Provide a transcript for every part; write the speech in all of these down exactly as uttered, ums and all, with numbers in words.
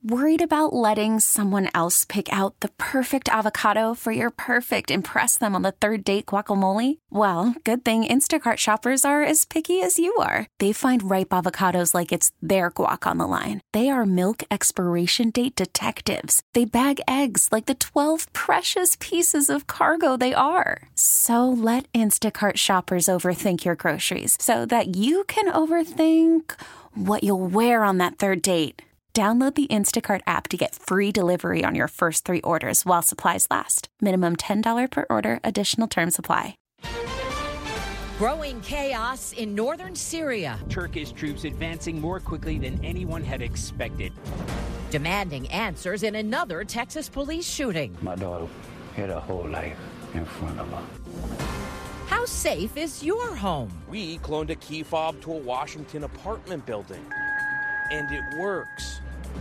Worried about letting someone else pick out the perfect avocado for your perfect impress them on the third date guacamole? Well, good thing Instacart shoppers are as picky as you are. They find ripe avocados like it's their guac on the line. They are milk expiration date detectives. They bag eggs like the twelve precious pieces of cargo they are. So let Instacart shoppers overthink your groceries so that you can overthink what you'll wear on that third date. Download the Instacart app to get free delivery on your first three orders while supplies last. Minimum ten dollars per order. Additional terms apply. Growing chaos in northern Syria. Turkish troops advancing more quickly than anyone had expected. Demanding answers in another Texas police shooting. My daughter had her whole life in front of her. How safe is your home? We cloned a key fob to a Washington apartment building. And it works.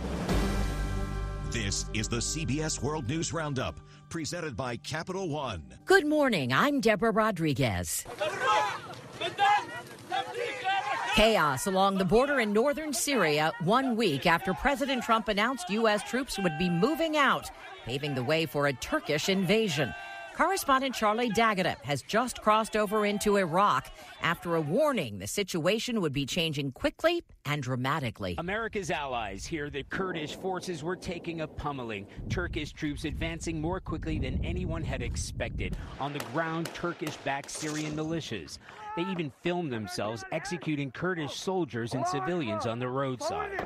This is the C B S World News Roundup, presented by Capital One. Good morning. I'm Deborah Rodriguez. Chaos along the border in northern Syria one week after President Trump announced U S troops would be moving out, paving the way for a Turkish invasion. Correspondent Charlie D'Agata has just crossed over into Iraq after a warning the situation would be changing quickly and dramatically. America's allies hear that Kurdish forces were taking a pummeling. Turkish troops advancing more quickly than anyone had expected. On the ground, Turkish-backed Syrian militias. They even filmed themselves executing Kurdish soldiers and civilians on the roadside.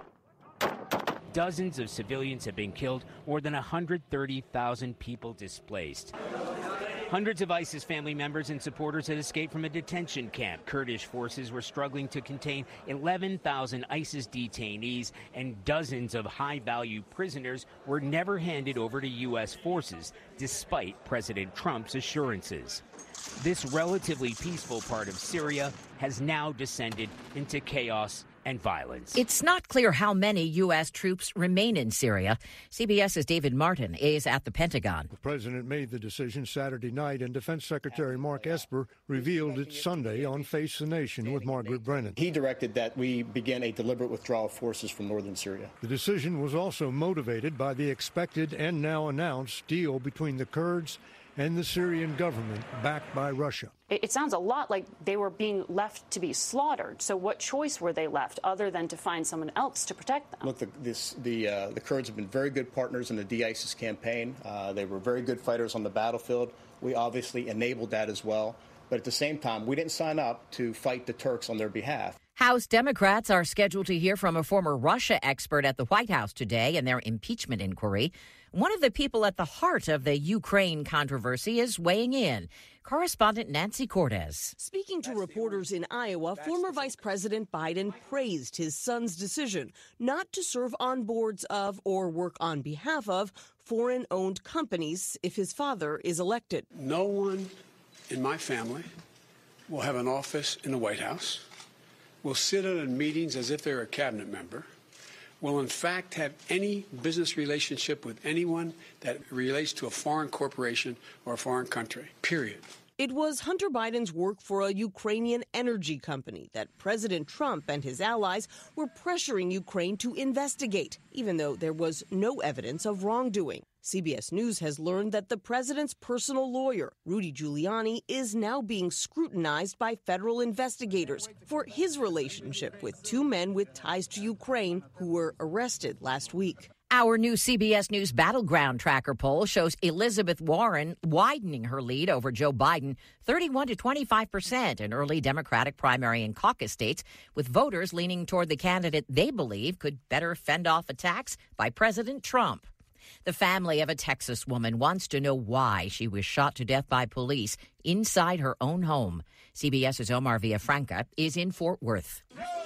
Dozens of civilians have been killed, more than one hundred thirty thousand people displaced. Hundreds of ISIS family members and supporters had escaped from a detention camp. Kurdish forces were struggling to contain eleven thousand ISIS detainees, and dozens of high-value prisoners were never handed over to U S forces, despite President Trump's assurances. This relatively peaceful part of Syria has now descended into chaos and violence. It's not clear how many U S troops remain in Syria. CBS's David Martin is at the Pentagon. The president made the decision Saturday night, and Defense Secretary Mark Esper revealed it Sunday on Face the Nation with Margaret Brennan. He directed that we begin a deliberate withdrawal of forces from northern Syria. The decision was also motivated by the expected and now announced deal between the Kurds and the Syrian government backed by Russia. It sounds a lot like they were being left to be slaughtered. So what choice were they left other than to find someone else to protect them? Look, the, this, the, uh, the Kurds have been very good partners in the de-ISIS campaign. Uh, they were very good fighters on the battlefield. We obviously enabled that as well. But at the same time, we didn't sign up to fight the Turks on their behalf. House Democrats are scheduled to hear from a former Russia expert at the White House today in their impeachment inquiry. One of the people at the heart of the Ukraine controversy is weighing in. Correspondent Nancy Cortez. Speaking to reporters in Iowa, former Vice President Biden praised his son's decision not to serve on boards of or work on behalf of foreign-owned companies if his father is elected. No one in my family will have an office in the White House, will sit in meetings as if they're a cabinet member, will in fact have any business relationship with anyone that relates to a foreign corporation or a foreign country, period. It was Hunter Biden's work for a Ukrainian energy company that President Trump and his allies were pressuring Ukraine to investigate, even though there was no evidence of wrongdoing. C B S News has learned that the president's personal lawyer, Rudy Giuliani, is now being scrutinized by federal investigators for his relationship with two men with ties to Ukraine who were arrested last week. Our new C B S News Battleground Tracker poll shows Elizabeth Warren widening her lead over Joe Biden, thirty-one to twenty-five percent in early Democratic primary and caucus states, with voters leaning toward the candidate they believe could better fend off attacks by President Trump. The family of a Texas woman wants to know why she was shot to death by police inside her own home. CBS's Omar Villafranca is in Fort Worth.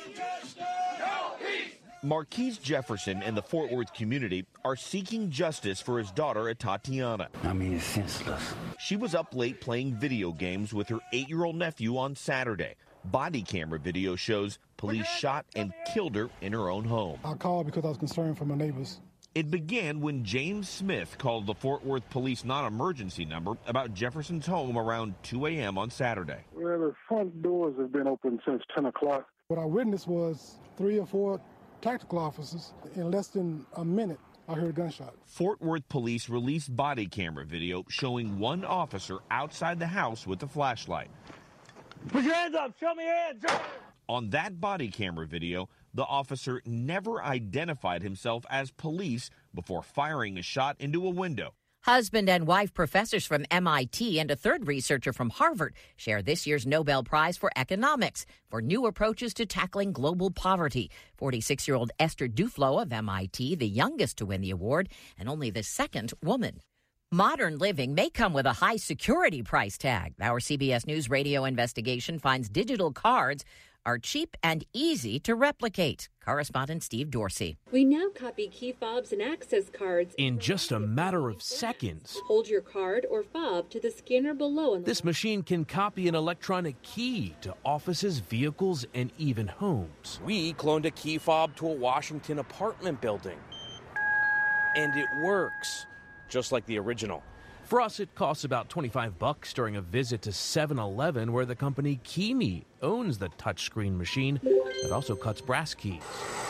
Marquise Jefferson and the Fort Worth community are seeking justice for his daughter, Tatiana. I mean, it's senseless. She was up late playing video games with her eight-year-old nephew on Saturday. Body camera video shows police shot and killed her in her own home. I called because I was concerned for my neighbors. It began when James Smith called the Fort Worth police non-emergency number about Jefferson's home around two a.m. on Saturday. Well, the front doors have been open since ten o'clock. What I witnessed was three or four tactical officers. In less than a minute, I heard a gunshot. Fort Worth police released body camera video showing one officer outside the house with a flashlight. Put your hands up! Show me your hands! On that body camera video, the officer never identified himself as police before firing a shot into a window. Husband and wife professors from M I T and a third researcher from Harvard share this year's Nobel Prize for Economics for new approaches to tackling global poverty. forty-six-year-old Esther Duflo of M I T, the youngest to win the award and only the second woman. Modern living may come with a high security price tag. Our C B S News radio investigation finds digital cards are cheap and easy to replicate. Correspondent Steve Dorsey. We now copy key fobs and access cards in just a matter of seconds. Hold your card or fob to the scanner below. This machine can copy an electronic key to offices, vehicles, and even homes. We cloned a key fob to a Washington apartment building. And it works, just like the original. For us, it costs about twenty-five bucks during a visit to seven eleven, where the company KeyMe owns the touchscreen machine that also cuts brass keys.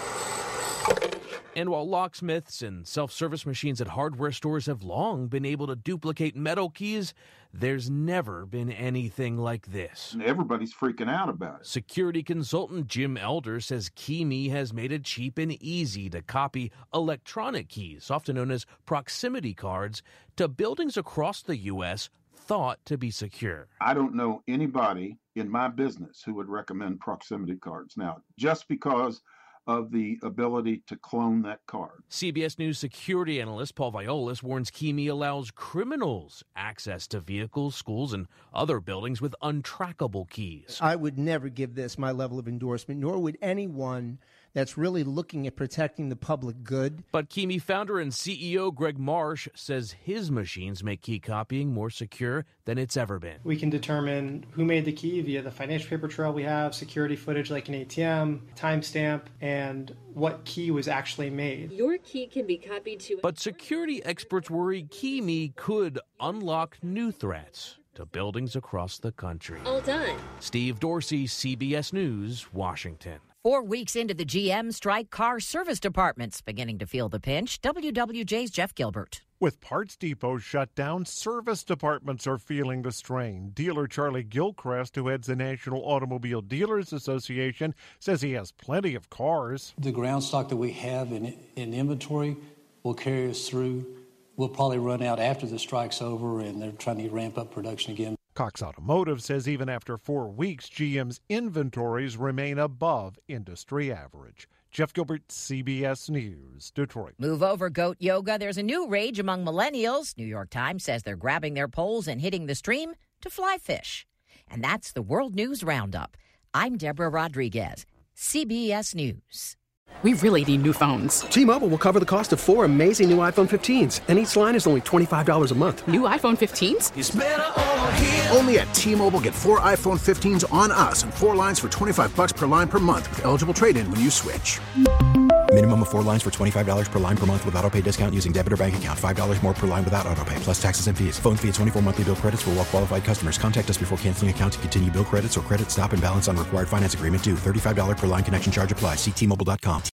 And while locksmiths and self-service machines at hardware stores have long been able to duplicate metal keys, there's never been anything like this. Everybody's freaking out about it. Security consultant Jim Elder says KeyMe has made it cheap and easy to copy electronic keys, often known as proximity cards, to buildings across the U S thought to be secure. I don't know anybody in my business who would recommend proximity cards now, just because of the ability to clone that card. C B S News security analyst Paul Violas warns KeyMe allows criminals access to vehicles, schools, and other buildings with untrackable keys. I would never give this my level of endorsement, nor would anyone that's really looking at protecting the public good. But KeyMe founder and C E O Greg Marsh says his machines make key copying more secure than it's ever been. We can determine who made the key via the financial paper trail we have, security footage like an A T M, timestamp, and what key was actually made. Your key can be copied to... But security experts worry KeyMe could unlock new threats to buildings across the country. All done. Steve Dorsey, C B S News, Washington. Four weeks into the G M strike, car service departments beginning to feel the pinch. W W J's Jeff Gilbert. With parts depots shut down, service departments are feeling the strain. Dealer Charlie Gilchrist, who heads the National Automobile Dealers Association, says he has plenty of cars. The ground stock that we have in, in inventory will carry us through. We'll probably run out after the strike's over, and they're trying to ramp up production again. Cox Automotive says even after four weeks, G M's inventories remain above industry average. Jeff Gilbert, C B S News, Detroit. Move over, goat yoga. There's a new rage among millennials. New York Times says they're grabbing their poles and hitting the stream to fly fish. And that's the World News Roundup. I'm Deborah Rodriguez, C B S News. We really need new phones. T-Mobile will cover the cost of four amazing new iPhone fifteens, and each line is only twenty-five dollars a month. New iPhone fifteens? It's better over here. Only at T-Mobile, get four iPhone fifteens on us and four lines for twenty-five dollars per line per month with eligible trade-in when you switch. Minimum of four lines for twenty-five dollars per line per month with autopay discount using debit or bank account. five dollars more per line without autopay, plus taxes and fees. Phone fee at twenty-four monthly bill credits for well-qualified customers. Contact us before canceling account to continue bill credits or credit stop and balance on required finance agreement due. thirty-five dollars per line connection charge applies. See T Mobile dot com.